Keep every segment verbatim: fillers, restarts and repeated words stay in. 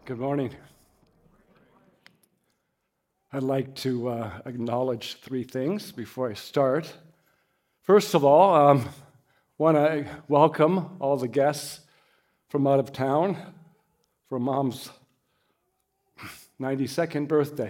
Good morning. I'd like to uh, acknowledge three things before I start. First of all, I um, want to welcome all the guests from out of town for Mom's ninety-second birthday.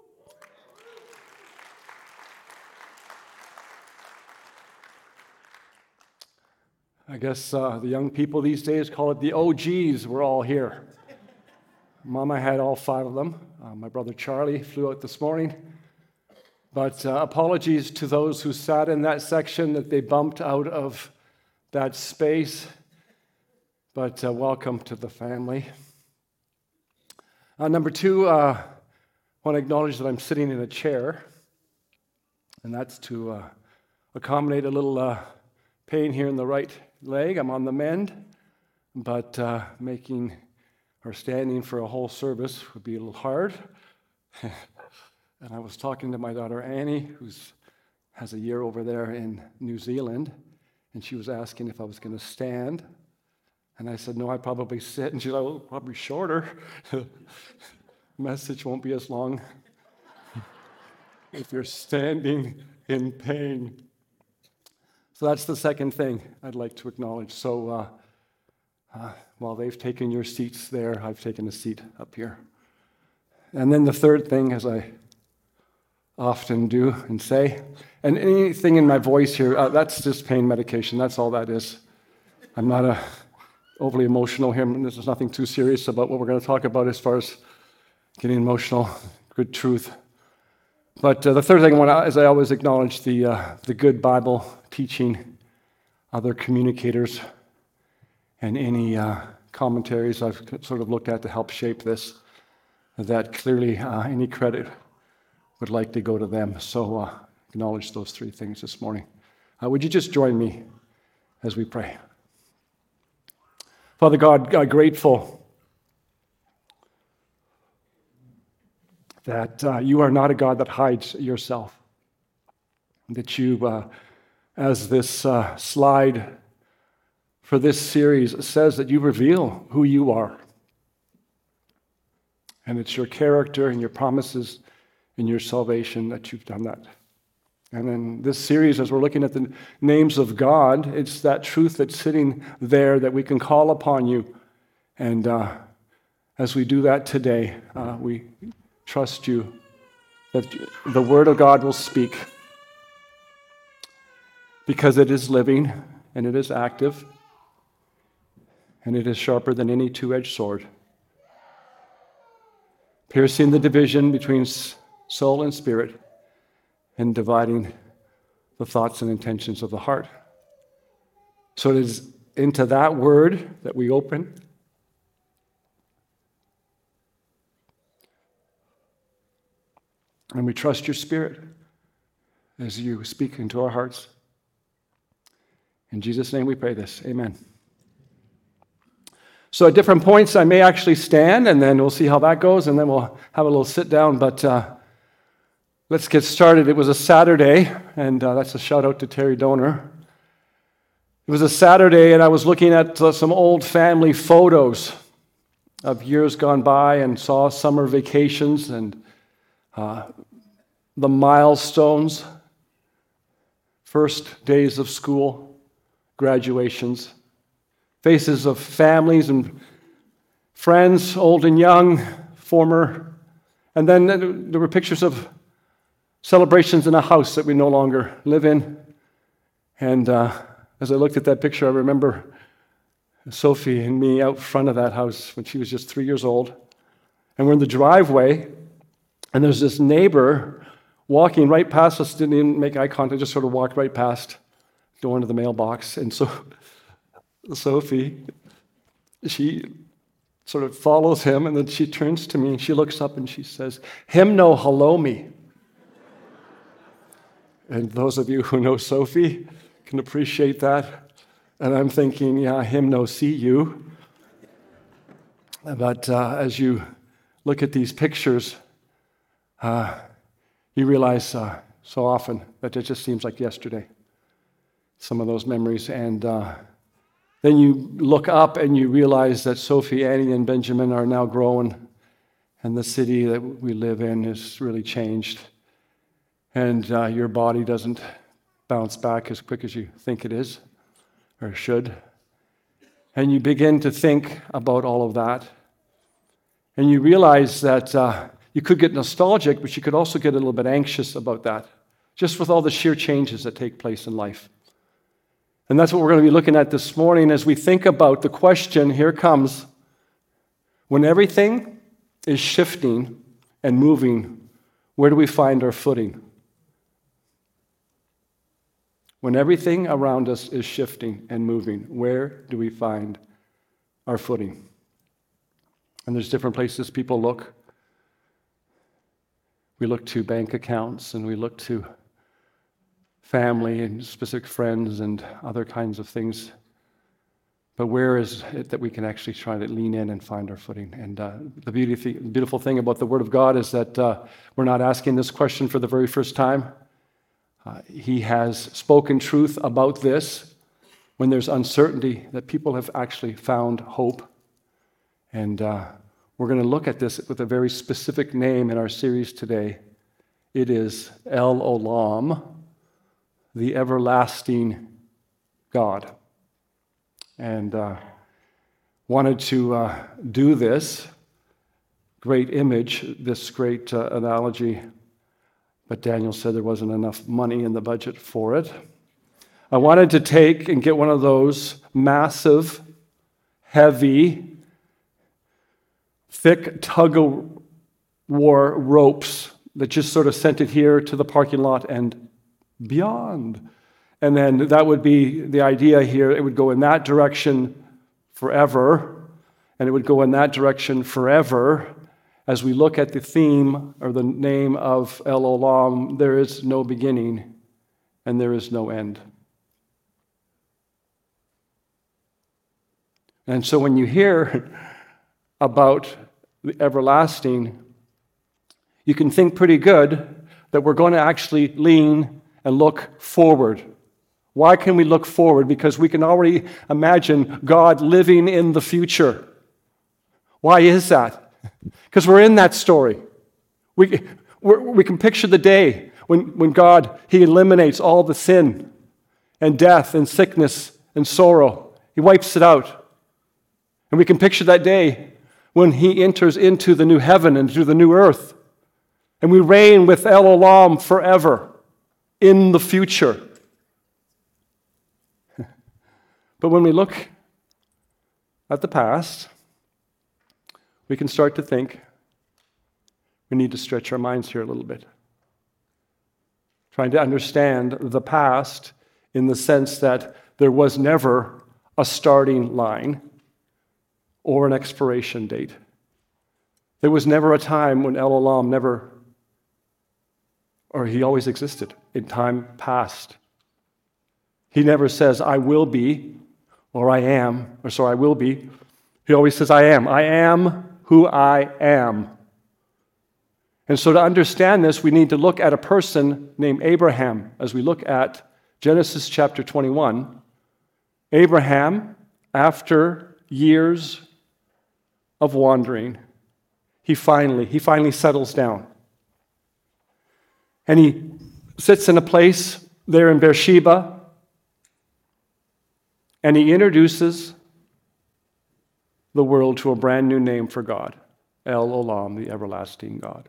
I guess uh, the young people these days call it the O Gs. We're all here. Mama had all five of them. Uh, my brother Charlie flew out this morning. But uh, apologies to those who sat in that section that they bumped out of that space. But uh, welcome to the family. Uh, number two, uh, I want to acknowledge that I'm sitting in a chair. And that's to uh, accommodate a little uh, pain here in the right leg. I'm on the mend. But uh, making or standing for a whole service would be a little hard. And I was talking to my daughter Annie, who has a year over there in New Zealand, and she was asking if I was going to stand. And I said, no, I'd probably sit. And she's like, well, probably shorter. Message won't be as long if you're standing in pain. So that's the second thing I'd like to acknowledge. So uh, uh, while they've taken your seats there, I've taken a seat up here. And then the third thing, as I often do and say, and anything in my voice here, uh, that's just pain medication. That's all that is. I'm not a overly emotional here. There's nothing too serious about what we're going to talk about as far as getting emotional, good truth. But uh, the third thing I want to, as I always acknowledge the uh, the good Bible teaching, other communicators, and any uh, commentaries I've sort of looked at to help shape this, that clearly uh, any credit would like to go to them. So uh, acknowledge those three things this morning. Uh, would you just join me as we pray? Father God, God, grateful that uh, you are not a God that hides yourself, that you, uh, as this uh, slide for this series says, that you reveal who you are. And it's your character and your promises and your salvation that you've done that. And in this series, as we're looking at the names of God, it's that truth that's sitting there that we can call upon you. And uh, as we do that today, uh, we trust you that the Word of God will speak, because it is living and it is active and it is sharper than any two-edged sword, piercing the division between soul and spirit and dividing the thoughts and intentions of the heart. So it is into that word that we open. And we trust your Spirit as you speak into our hearts. In Jesus' name we pray this. Amen. So at different points, I may actually stand, and then we'll see how that goes, and then we'll have a little sit down. But uh, let's get started. It was a Saturday, and uh, that's a shout out to Terry Donor. It was a Saturday, and I was looking at uh, some old family photos of years gone by and saw summer vacations and uh, the milestones, first days of school, graduations, faces of families and friends, old and young, former, and then there were pictures of celebrations in a house that we no longer live in. And uh, as I looked at that picture, I remember Sophie and me out front of that house when she was just three years old. And we're in the driveway, and there's this neighbor walking right past us, didn't even make eye contact, just sort of walked right past, going to the mailbox. And so Sophie, she sort of follows him, and then she turns to me, and she looks up, and she says, "Him no hello me." And those of you who know Sophie can appreciate that. And I'm thinking, yeah, him no see you. But uh, as you look at these pictures, uh, you realize uh, so often that it just seems like yesterday, some of those memories. And uh, then you look up and you realize that Sophie, Annie, and Benjamin are now grown and the city that we live in is really changed, and uh, your body doesn't bounce back as quick as you think it is or should. And you begin to think about all of that. And you realize that uh, you could get nostalgic, but you could also get a little bit anxious about that, just with all the sheer changes that take place in life. And that's what we're going to be looking at this morning as we think about the question, here comes, when everything is shifting and moving, where do we find our footing? When everything around us is shifting and moving, where do we find our footing? And there's different places people look. We look to bank accounts, and we look to family and specific friends and other kinds of things. But where is it that we can actually try to lean in and find our footing? And uh, the beauty, beautiful thing about the Word of God is that uh, we're not asking this question for the very first time. Uh, he has spoken truth about this when there's uncertainty, that people have actually found hope. And uh, we're going to look at this with a very specific name in our series today. It is El Olam, the everlasting God. And uh, wanted to uh, do this great image, this great uh, analogy, but Daniel said there wasn't enough money in the budget for it. I wanted to take and get one of those massive, heavy, thick tug-of-war ropes that just sort of sent it here to the parking lot and beyond. And then that would be the idea here. It would go in that direction forever, and it would go in that direction forever. As we look at the theme or the name of El Olam, there is no beginning and there is no end. And so when you hear about the everlasting, you can think pretty good that we're going to actually lean and look forward. Why can we look forward? Because we can already imagine God living in the future. Why is that? Because we're in that story. We, we're, we can picture the day when, when God, He eliminates all the sin and death and sickness and sorrow. He wipes it out. And we can picture that day when He enters into the new heaven and into the new earth. And we reign with El Olam forever in the future. But when we look at the past, we can start to think we need to stretch our minds here a little bit. Trying to understand the past in the sense that there was never a starting line or an expiration date. There was never a time when El Olam never, or He always existed in time past. He never says, I will be, or I am, or sorry, I will be. He always says, I am. I am who I am. And so to understand this, we need to look at a person named Abraham. As we look at Genesis chapter twenty-one, Abraham, after years of wandering, he finally, he finally settles down. And he sits in a place there in Beersheba, and he introduces the world to a brand new name for God, El Olam, the everlasting God.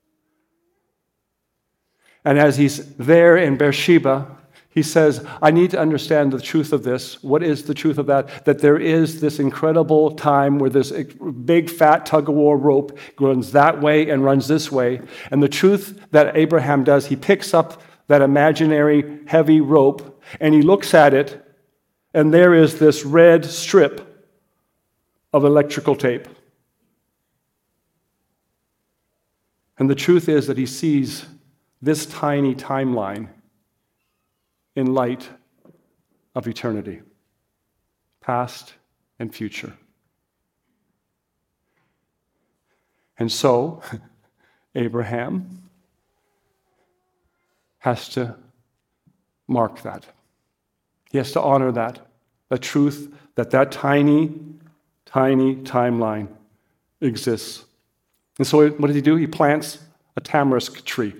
And as he's there in Beersheba, he says, I need to understand the truth of this. What is the truth of that? That there is this incredible time where this big fat tug-of-war rope runs that way and runs this way. And the truth that Abraham does, he picks up that imaginary heavy rope and he looks at it, and there is this red strip of electrical tape. And the truth is that he sees this tiny timeline in light of eternity, past and future. And so, Abraham has to mark that. He has to honor that, the truth that that tiny, tiny timeline exists. And so what does he do? He plants a tamarisk tree.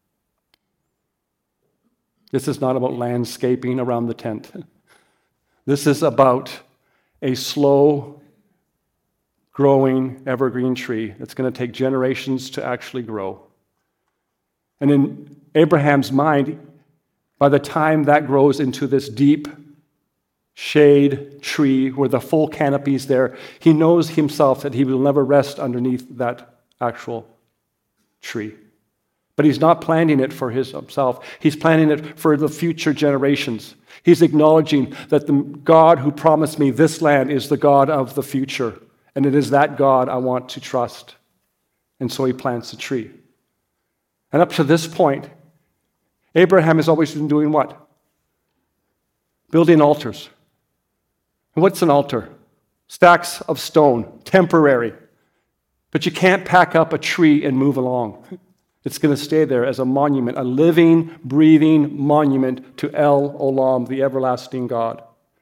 This is not about landscaping around the tent. This is about a slow growing evergreen tree that's going to take generations to actually grow. And in Abraham's mind, by the time that grows into this deep shade tree where the full canopy is there, he knows himself that he will never rest underneath that actual tree. But he's not planting it for his himself. He's planting it for the future generations. He's acknowledging that the God who promised me this land is the God of the future. And it is that God I want to trust. And so he plants a tree. And up to this point, Abraham has always been doing what? Building altars. And what's an altar? Stacks of stone, temporary. But you can't pack up a tree and move along. It's going to stay there as a monument, a living, breathing monument to El Olam, the everlasting God.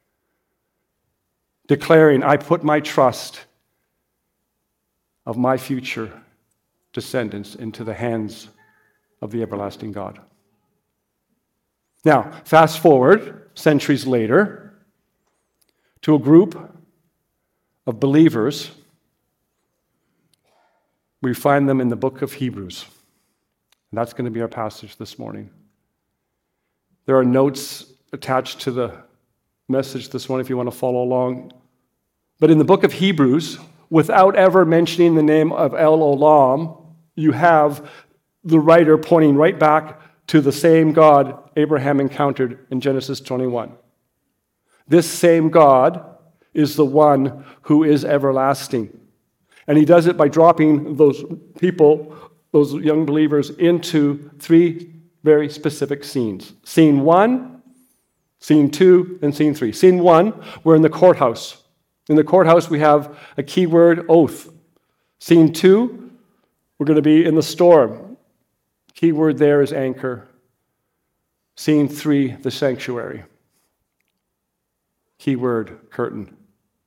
Declaring, I put my trust of my future descendants into the hands of the everlasting God. Now, fast forward centuries later to a group of believers. We find them in the book of Hebrews. And that's going to be our passage this morning. There are notes attached to the message this morning if you want to follow along. But in the book of Hebrews, without ever mentioning the name of El Olam, you have the writer pointing right back to the same God Abraham encountered in Genesis twenty-one. This same God is the one who is everlasting. And he does it by dropping those people, those young believers, into three very specific scenes. Scene one, scene two, and scene three. Scene one, we're in the courthouse. In the courthouse, we have a key word, oath. Scene two, we're going to be in the storm. Key word there is anchor. Scene three, the sanctuary. Key word, curtain.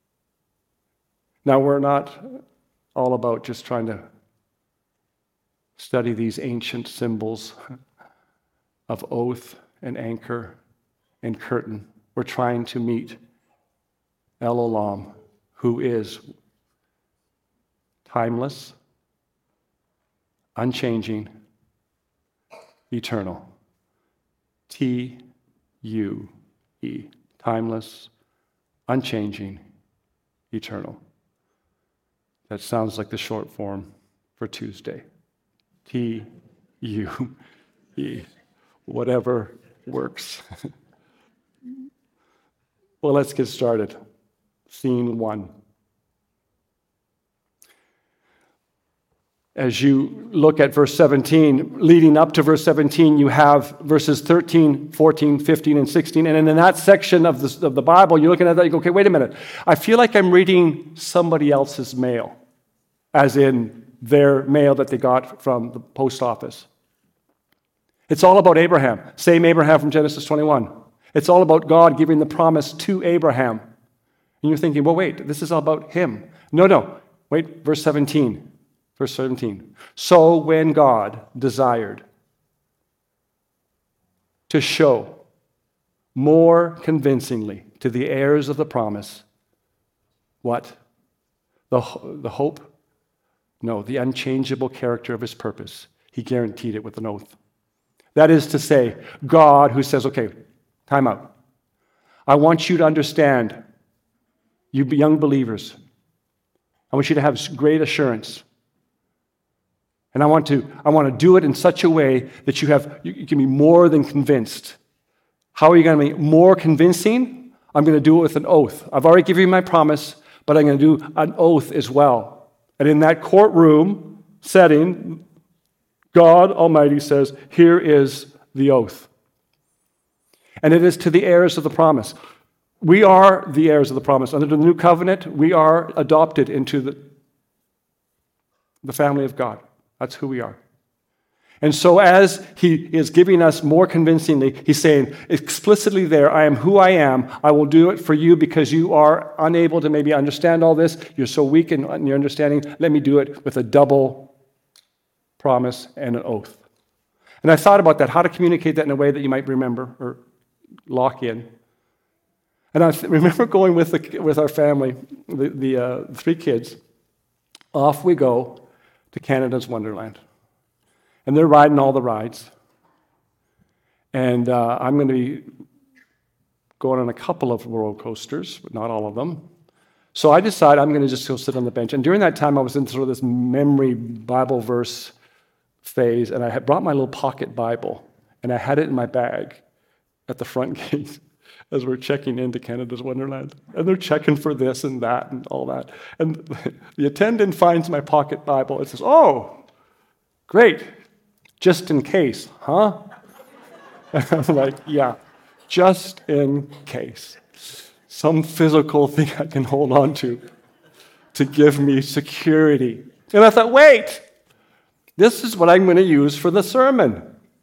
Now, we're not all about just trying to study these ancient symbols of oath and anchor and curtain. We're trying to meet El Olam, who is timeless, unchanging, eternal. T U E. Timeless, unchanging, eternal. That sounds like the short form for Tuesday. T U E. Whatever works. Well, let's get started. Scene one. As you look at verse seventeen, leading up to verse seventeen, you have verses thirteen, fourteen, fifteen, and sixteen. And in that section of the, of the Bible, you're looking at that, you go, okay, wait a minute. I feel like I'm reading somebody else's mail, as in their mail that they got from the post office. It's all about Abraham. Same Abraham from Genesis twenty-one. It's all about God giving the promise to Abraham. And you're thinking, well, wait, this is all about him. No, no. Wait, verse seventeen. Verse seventeen. So when God desired to show more convincingly to the heirs of the promise, what? The, the hope? No, the unchangeable character of his purpose. He guaranteed it with an oath. That is to say, God who says, okay, time out. I want you to understand, you young believers, I want you to have great assurance. And I want to, I want to do it in such a way that you have, you can be more than convinced. How are you going to be more convincing? I'm going to do it with an oath. I've already given you my promise, but I'm going to do an oath as well. And in that courtroom setting, God Almighty says, here is the oath. And it is to the heirs of the promise. We are the heirs of the promise. Under the new covenant, we are adopted into the, the family of God. That's who we are. And so as he is giving us more convincingly, he's saying explicitly there, I am who I am. I will do it for you because you are unable to maybe understand all this. You're so weak in, in your understanding. Let me do it with a double promise, and an oath. And I thought about that, how to communicate that in a way that you might remember or lock in. And I remember going with the, with our family, the, the uh, three kids, off we go to Canada's Wonderland. And they're riding all the rides. And uh, I'm going to be going on a couple of roller coasters, but not all of them. So I decided I'm going to just go sit on the bench. And during that time, I was in sort of this memory Bible verse phase, and I had brought my little pocket Bible, and I had it in my bag at the front gate as we're checking into Canada's Wonderland. And they're checking for this and that and all that. And the attendant finds my pocket Bible and says, "Oh, great, just in case, huh?" And I'm like, yeah, just in case. Some physical thing I can hold on to to give me security. And I thought, wait, this is what I'm going to use for the sermon.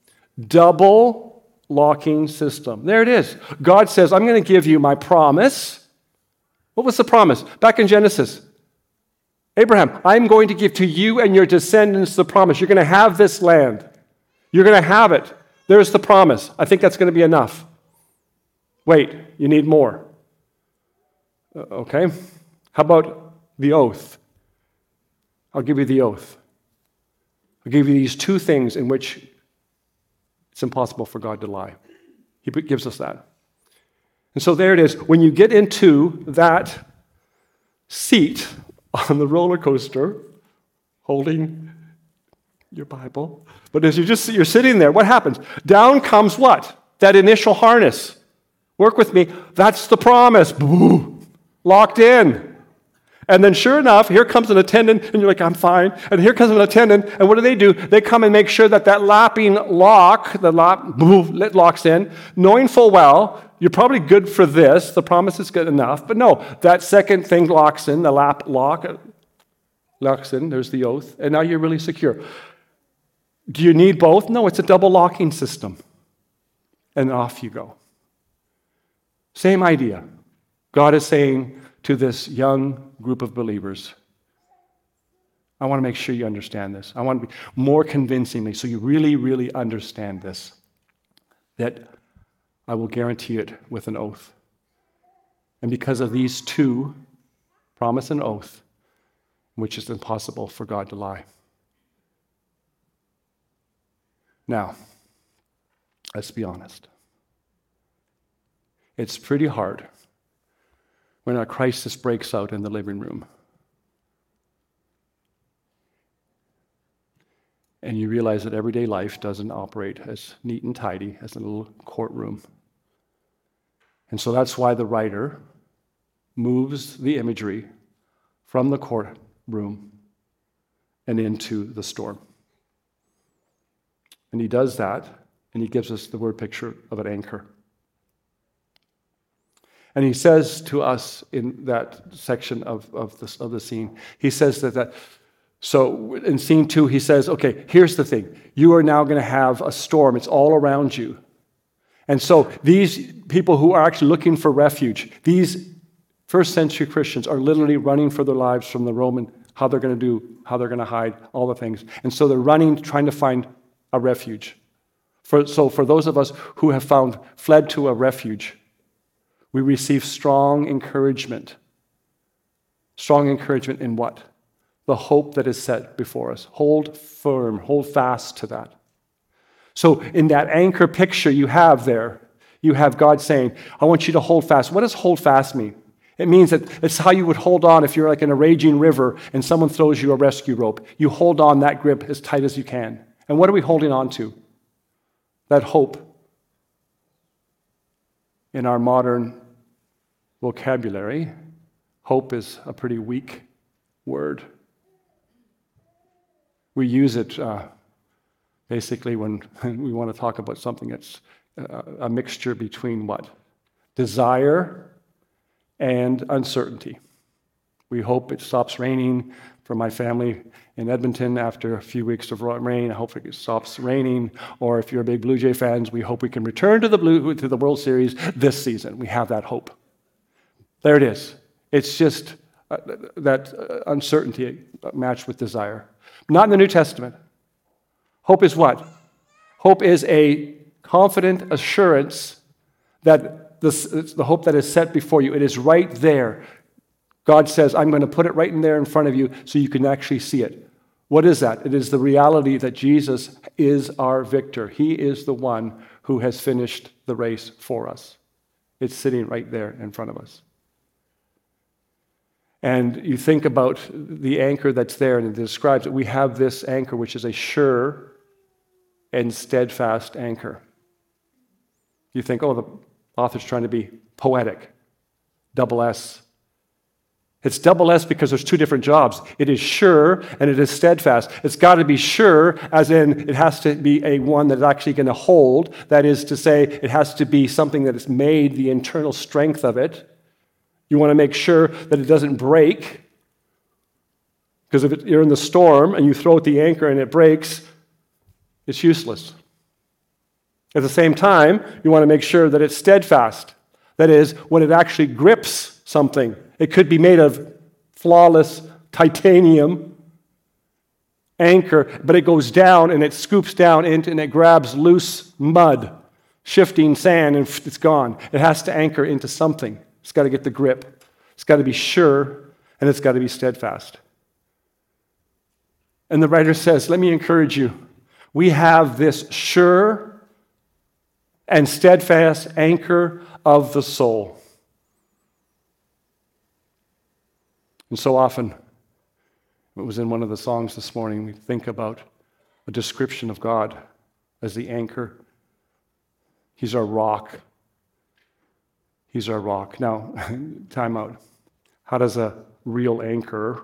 Double locking system. There it is. God says, I'm going to give you my promise. What was the promise? Back in Genesis. Abraham, I'm going to give to you and your descendants the promise. You're going to have this land. You're going to have it. There's the promise. I think that's going to be enough. Wait, you need more. Uh, okay. How about the oath? I'll give you the oath. I'll give you these two things in which it's impossible for God to lie. He gives us that. And so there it is. When you get into that seat on the roller coaster, holding your Bible, but as you just you're sitting there, what happens? Down comes what? That initial harness. Work with me. That's the promise. Boo, locked in. And then sure enough, here comes an attendant, and you're like, I'm fine. And here comes an attendant, and what do they do? They come and make sure that that lapping lock, the lock, boom, it locks in, knowing full well, you're probably good for this, the promise is good enough, but no, that second thing locks in, the lap lock locks in, there's the oath, and now you're really secure. Do you need both? No, it's a double locking system. And off you go. Same idea. God is saying to this young group of believers, I want to make sure you understand this. I want to be more convincingly, so you really, really understand this, that I will guarantee it with an oath. And because of these two, promise and oath, which is impossible for God to lie. Now, let's be honest. It's pretty hard when a crisis breaks out in the living room and you realize that everyday life doesn't operate as neat and tidy as a little courtroom. And so that's why the writer moves the imagery from the courtroom and into the storm. And he does that, and he gives us the word picture of an anchor. And he says to us in that section of, of, this, of the scene, he says that, that, so in scene two, he says, okay, here's the thing. You are now going to have a storm. It's all around you. And so these people who are actually looking for refuge, these first century Christians are literally running for their lives from the Roman, how they're going to do, how they're going to hide, all the things. And so they're running, trying to find a refuge. For, so for those of us who have found, fled to a refuge, we receive strong encouragement. Strong encouragement in what? The hope that is set before us. Hold firm, hold fast to that. So in that anchor picture you have there, you have God saying, I want you to hold fast. What does hold fast mean? It means that it's how you would hold on if you're like in a raging river and someone throws you a rescue rope. You hold on that grip as tight as you can. And what are we holding on to? That hope. In our modern vocabulary, hope is a pretty weak word. We use it uh, basically when we want to talk about something that's uh, a mixture between what? Desire and uncertainty. We hope it stops raining for my family in Edmonton after a few weeks of rain. I hope it stops raining. Or if you're a big Blue Jay fans, we hope we can return to the Blue to the World Series this season. We have that hope. There it is. It's just uh, that uh, uncertainty matched with desire. Not in the New Testament. Hope is what? Hope is a confident assurance that this, it's the hope that is set before you. It is right there. God says, I'm going to put it right in there in front of you so you can actually see it. What is that? It is the reality that Jesus is our victor. He is the one who has finished the race for us. It's sitting right there in front of us. And you think about the anchor that's there, and it describes it. We have this anchor, which is a sure and steadfast anchor. You think, oh, the author's trying to be poetic. Double S. It's double S because there's two different jobs. It is sure and it is steadfast. It's got to be sure, as in it has to be a one that's actually going to hold. That is to say, it has to be something that has made the internal strength of it. You want to make sure that it doesn't break. Because if it, you're in the storm and you throw out the anchor and it breaks, it's useless. At the same time, you want to make sure that it's steadfast. That is, when it actually grips something, it could be made of flawless titanium anchor, but it goes down and it scoops down into and it grabs loose mud, shifting sand, and it's gone. It has to anchor into something. It's got to get the grip. It's got to be sure, and it's got to be steadfast. And the writer says, let me encourage you. We have this sure and steadfast anchor of the soul. And so often, it was in one of the songs this morning, we think about a description of God as the anchor. He's our rock. He's our rock. Now, time out. How does a real anchor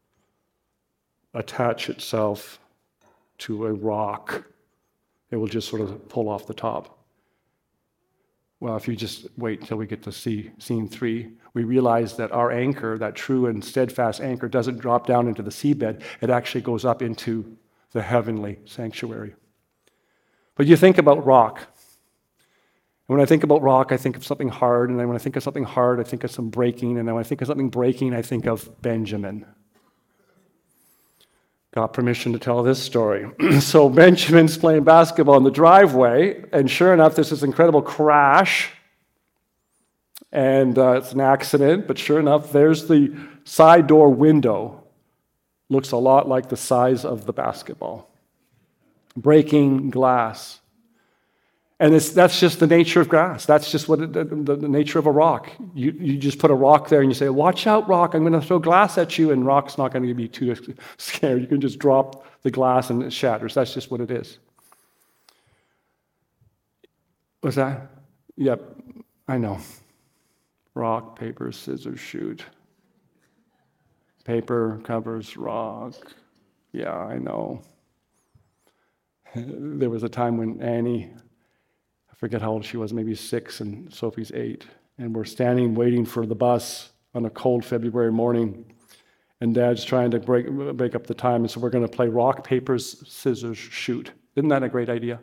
attach itself to a rock? It will just sort of pull off the top. Well, if you just wait until we get to see scene three, we realize that our anchor, that true and steadfast anchor, doesn't drop down into the seabed. It actually goes up into the heavenly sanctuary. But you think about rock. And when I think about rock, I think of something hard. And then when I think of something hard, I think of some breaking. And then when I think of something breaking, I think of Benjamin. Got permission to tell this story. So Benjamin's playing basketball in the driveway, and sure enough, there's this incredible crash, and uh, it's an accident, but sure enough, there's the side door window. Looks a lot like the size of the basketball. Breaking glass. And it's, that's just the nature of grass. That's just what it, the, the nature of a rock. You, you just put a rock there and you say, watch out, rock, I'm going to throw glass at you, and rock's not going to be too scared. You can just drop the glass and it shatters. That's just what it is. What's that? Yep, I know. Rock, paper, scissors, shoot. Paper covers rock. Yeah, I know. There was a time when Annie, I forget how old she was, maybe six, and Sophie's eight. And we're standing waiting for the bus on a cold February morning. And Dad's trying to break, break up the time. And so we're going to play rock, paper, scissors, shoot. Isn't that a great idea?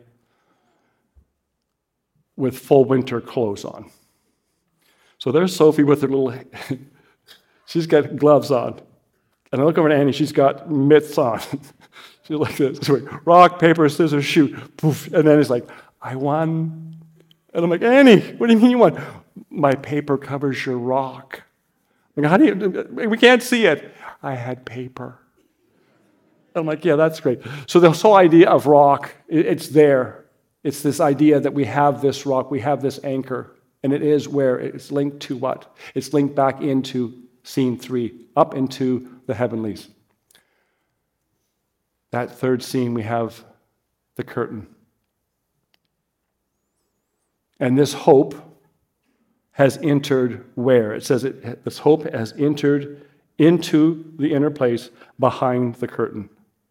With full winter clothes on. So there's Sophie with her little, she's got gloves on. And I look over at Annie, she's got mitts on. She's like this, rock, paper, scissors, shoot. Poof. And then it's like, I won. And I'm like, Annie, what do you mean you won? My paper covers your rock. I'm like, how do you, we can't see it. I had paper. I'm like, yeah, that's great. So this whole idea of rock, it's there. It's this idea that we have this rock, we have this anchor, and it is where it's linked to what? It's linked back into scene three, up into the heavenlies. That third scene, we have the curtain. And this hope has entered where? It says it, this hope has entered into the inner place behind the curtain.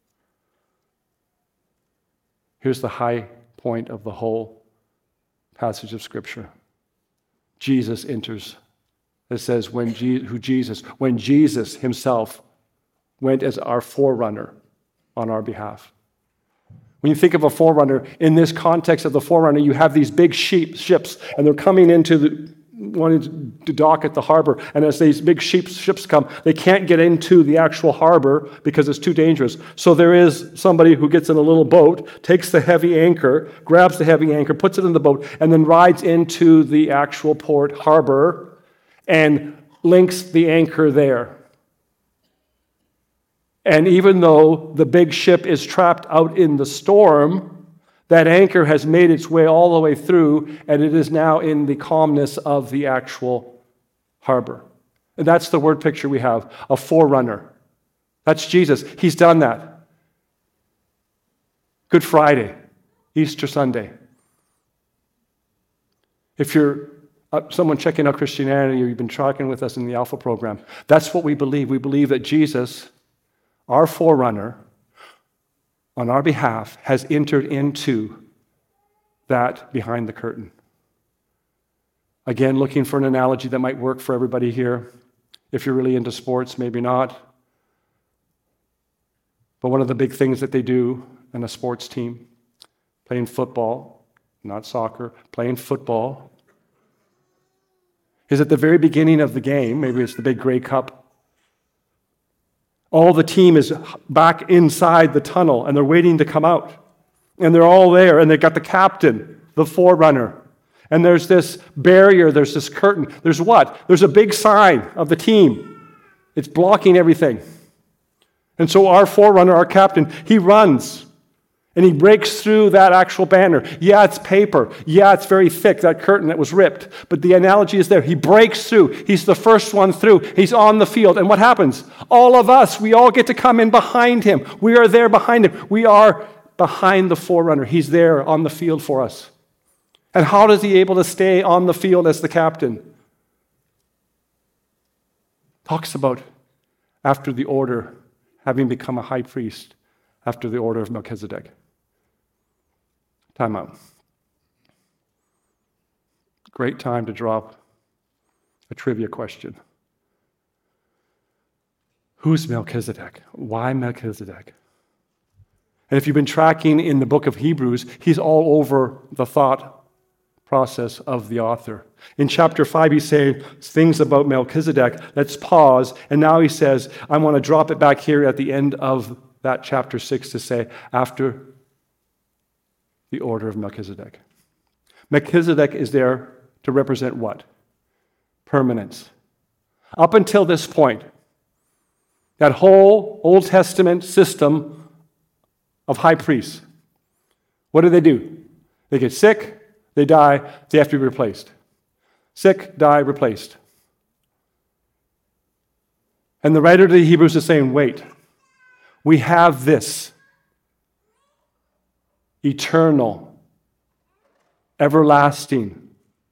Here's the high point of the whole passage of Scripture. Jesus enters. It says when Je- who Jesus, when Jesus himself went as our forerunner on our behalf. When you think of a forerunner, in this context of the forerunner, you have these big sheep, ships, and they're coming into the, wanting to dock at the harbor. And as these big ships, ships come, they can't get into the actual harbor because it's too dangerous. So there is somebody who gets in a little boat, takes the heavy anchor, grabs the heavy anchor, puts it in the boat, and then rides into the actual port harbor and links the anchor there. And even though the big ship is trapped out in the storm, that anchor has made its way all the way through, and it is now in the calmness of the actual harbor. And that's the word picture we have, a forerunner. That's Jesus. He's done that. Good Friday, Easter Sunday. If you're uh, someone checking out Christianity, or you've been tracking with us in the Alpha program, that's what we believe. We believe that Jesus, our forerunner, on our behalf, has entered into that behind the curtain. Again, looking for an analogy that might work for everybody here. If you're really into sports, maybe not. But one of the big things that they do in a sports team, playing football, not soccer, playing football, is at the very beginning of the game, maybe it's the big Grey Cup, all the team is back inside the tunnel, and they're waiting to come out. And they're all there, and they've got the captain, the forerunner. And there's this barrier, there's this curtain. There's what? There's a big sign of the team. It's blocking everything. And so our forerunner, our captain, he runs. And he breaks through that actual banner. Yeah, it's paper. Yeah, it's very thick, that curtain that was ripped. But the analogy is there. He breaks through. He's the first one through. He's on the field. And what happens? All of us, we all get to come in behind him. We are there behind him. We are behind the forerunner. He's there on the field for us. And how is he able to stay on the field as the captain? Talks about after the order, having become a high priest, after the order of Melchizedek. Time out. Great time to drop a trivia question. Who's Melchizedek? Why Melchizedek? And if you've been tracking in the book of Hebrews, he's all over the thought process of the author. In chapter five, he's saying things about Melchizedek. Let's pause. And now he says, I want to drop it back here at the end of that chapter six to say, after the order of Melchizedek. Melchizedek is there to represent what? Permanence. Up until this point, that whole Old Testament system of high priests, what do they do? They get sick, they die, they have to be replaced. Sick, die, replaced. And the writer of the Hebrews is saying, wait, we have this eternal, everlasting,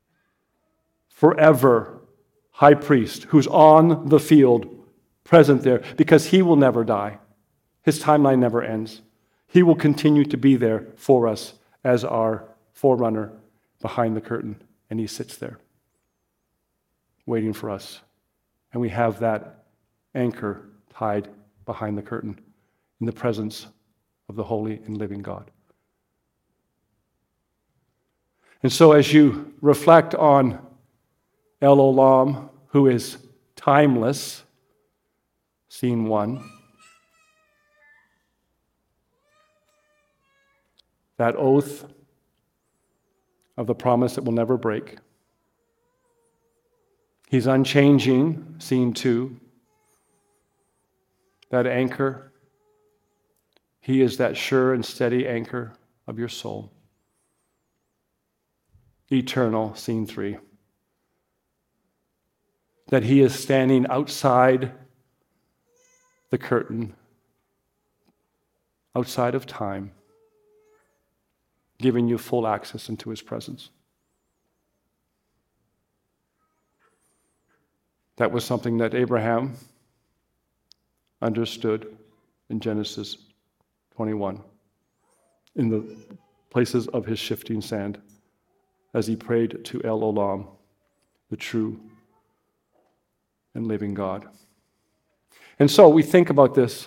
forever high priest who's on the field, present there, because he will never die. His timeline never ends. He will continue to be there for us as our forerunner behind the curtain, and he sits there waiting for us. And we have that anchor tied behind the curtain in the presence of the holy and living God. And so as you reflect on El Olam, who is timeless, scene one, that oath of the promise that will never break. He's unchanging, scene two. That anchor, he is that sure and steady anchor of your soul. Eternal, scene three. That he is standing outside the curtain, outside of time, giving you full access into his presence. That was something that Abraham understood in Genesis twenty-one, in the places of his shifting sand, as he prayed to El Olam, the true and living God. And so we think about this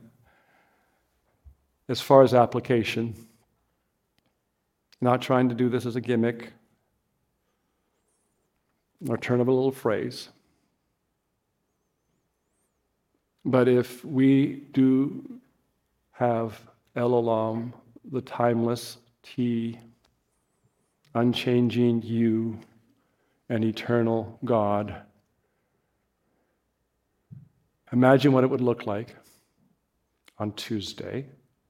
as far as application, not trying to do this as a gimmick, or turn of a little phrase. But if we do have El Olam, the timeless T, unchanging you, and eternal God, imagine what it would look like on Tuesday.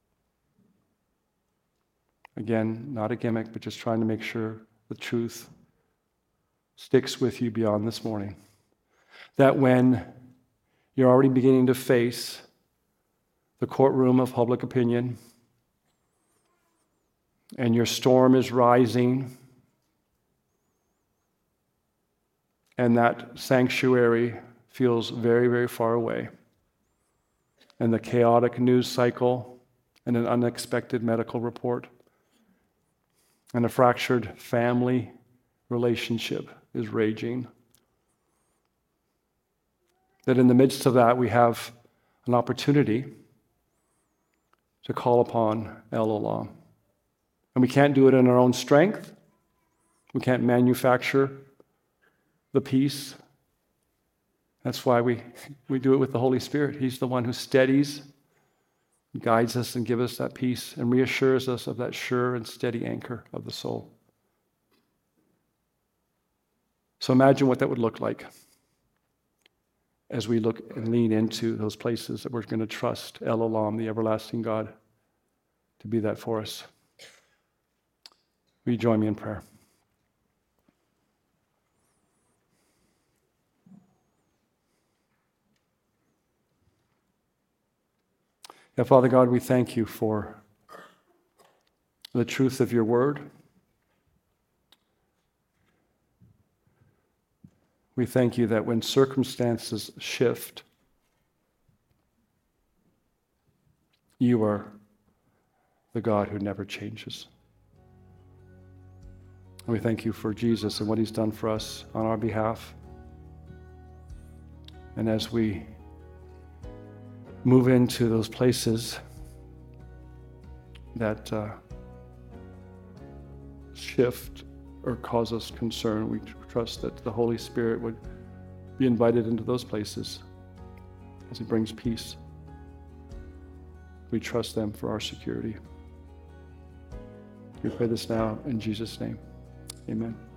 Again, not a gimmick, but just trying to make sure the truth sticks with you beyond this morning. That when you're already beginning to face the courtroom of public opinion, and your storm is rising, and that sanctuary feels very, very far away, and the chaotic news cycle and an unexpected medical report and a fractured family relationship is raging, that in the midst of that we have an opportunity to call upon El Olam. And we can't do it in our own strength. We can't manufacture the peace. That's why we, we do it with the Holy Spirit. He's the one who steadies, guides us, and gives us that peace and reassures us of that sure and steady anchor of the soul. So imagine what that would look like as we look and lean into those places that we're going to trust El Olam, the everlasting God, to be that for us. Will you join me in prayer? Yeah, Father God, we thank you for the truth of your word. We thank you that when circumstances shift, you are the God who never changes. And we thank you for Jesus and what he's done for us on our behalf. And as we move into those places that uh, shift or cause us concern, we trust that the Holy Spirit would be invited into those places as he brings peace. We trust them for our security. We pray this now in Jesus' name. Amen.